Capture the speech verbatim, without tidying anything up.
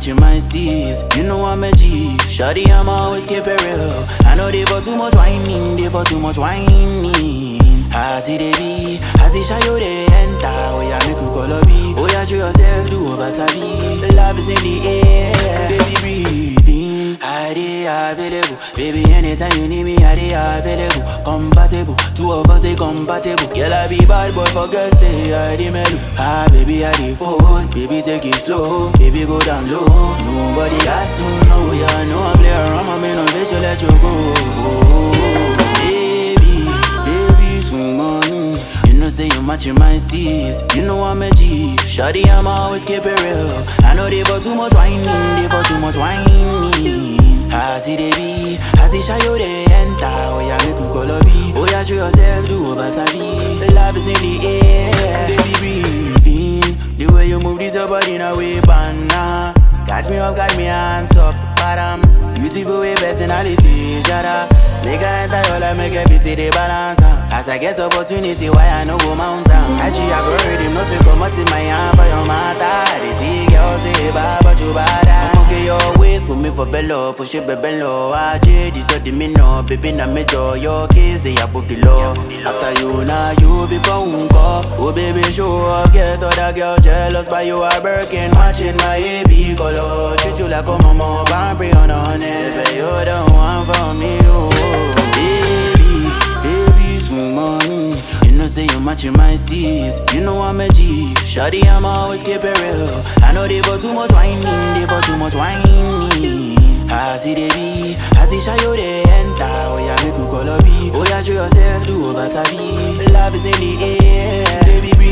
matching my steez. You know I'm a G. Shawty, I'm always keep it real. I know they for too much whining, they for too much whining. I see they be, I see shy you they enter. Oh yeah, make you call a B. Oh yeah, show yourself, do over sabi. Love is in the air, baby breathe in. I dey available, baby anytime you need me, I dey available. Compatible, two of us they compatible. Girl I be bad boy for girls say I dey mellow. Ah baby I dey fold, baby take it slow, baby go down low. Nobody has to know, yeah I know I play around, my man on this, you let you go. Baby, baby, so mommy, you know say you matching my steez. You know I'm a G. Shawty, I'm always keep it real. I know they for too much whining, they for too much whining. I see they be, I see shy you they enter. Oh yeah, make you call a B. Oh yeah, show yourself, do over sabi. Love is in the air, baby breathe in. The way you move this your body in a way, banana. Catch me up, got me hands up, bottom. Beautiful way, personality, shut up. Make her enter your life, make her see the balance. As I get opportunity, why I no go mountain? Actually, I go read him, nothing come out in my hand for your matter. They see girls say, bad, but you bad. I'm okay, your waist, put me for bello, push it, baby, low. I J, this is the minnow, baby, na me jaw. Your kiss, they above the law. After you, now you become uncle. Oh, baby, show up, get other girls jealous, but you are Birkin, matching my A B color. Treat you like a mama, Bambri on a honey. But you the one for me, oh. Baby, baby, so mommy, you know say you matching my steez. You know I'm a G. Shawty, I'm always keep it real. I know they for too much whining, they for too much whining. I see they be, I see shy you they enter. Oh yeah, make you call a B. Oh yeah, show yourself, do over sabi. Love is in the air, baby.